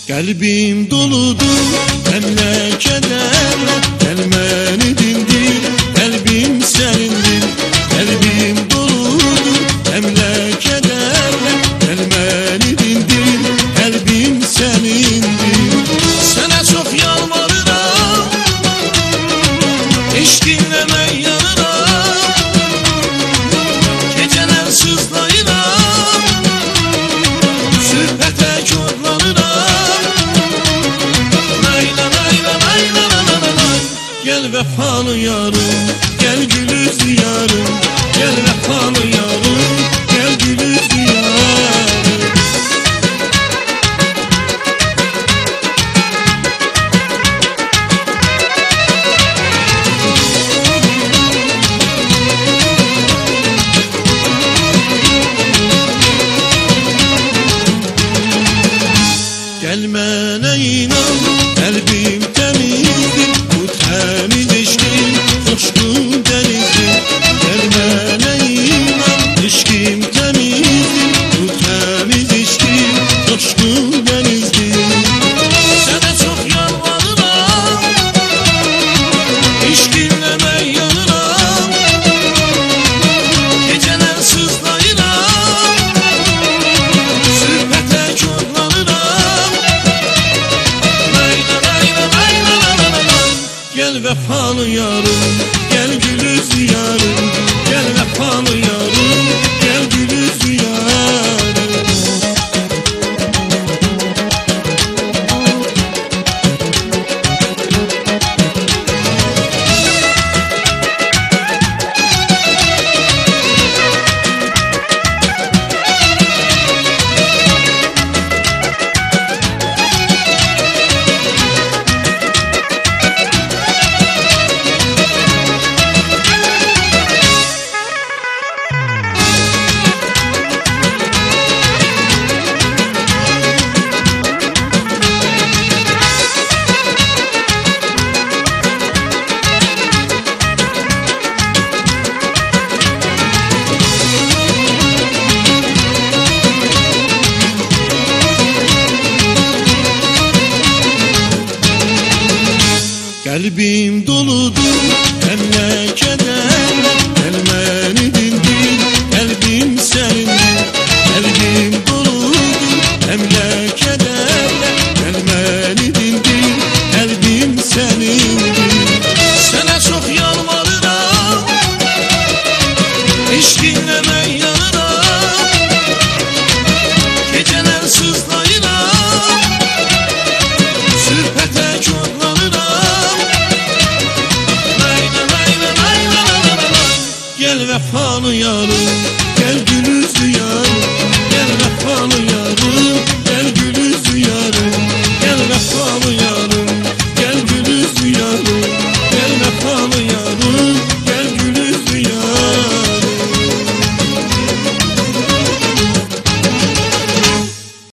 Kalbim doludur hemle kederle, gelmeni dindir, kalbim senindir. Kalbim doludur hemle kederle, gelmeni dindir, kalbim senindir. Sana çok yalvarırım, hiç dinleme yanına, geceler sızlayırım, sühbete kodlanırım. Gel vefalı yarım, gel gülüz yarım, gel vefalı yarım, gel gülüz yarım. Gelmene inan, kalbim temizdir, bu temiz içkim, coşkun denizdir. Gelmene inan, içkim temizdir, bu temiz içkim, coşkun denizdir. Sana çok yalvarırım, hiç dinleme yanına, geceler sızlayırım, sühbete kodlanırım. Gel vefalı yarım, gel gülüz yarım, gel vefalı yarım, gel gülüz yarım. Kalbim dolu